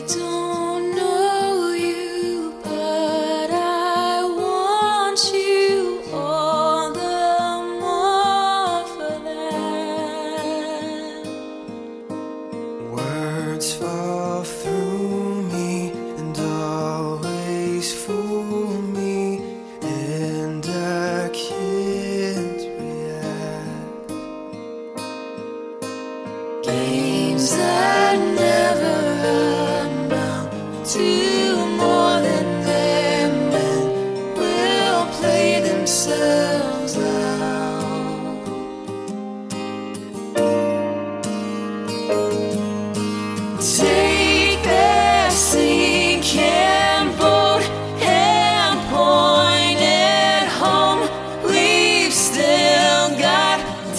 don't know you, but I want you all the more for that. Words fall through me and always fool me, and I can't react. Games that never amount to more than they're meant will play themselves out. Take their sinking boat and point it home. We've still got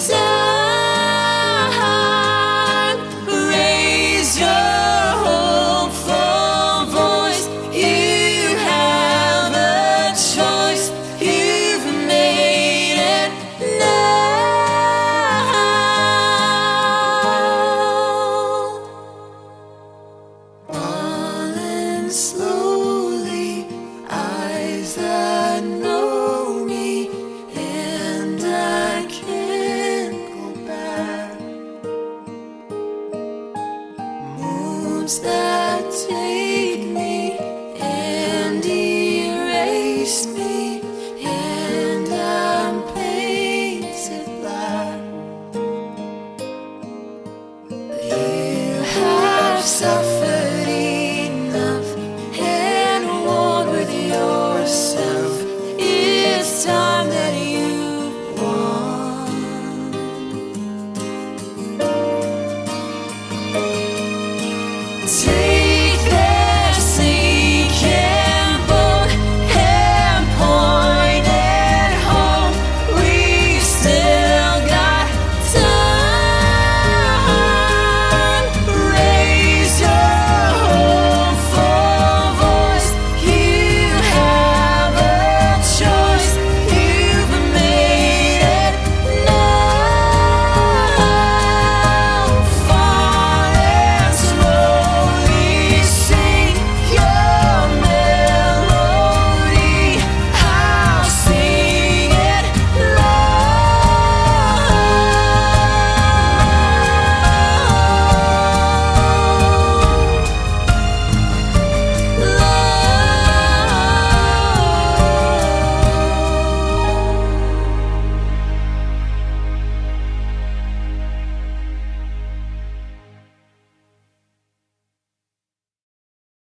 time. Raise your hopeful voice. You have a choice. You've made it now. Falling slowly, eyes that know me, and I can't go back. Moons that take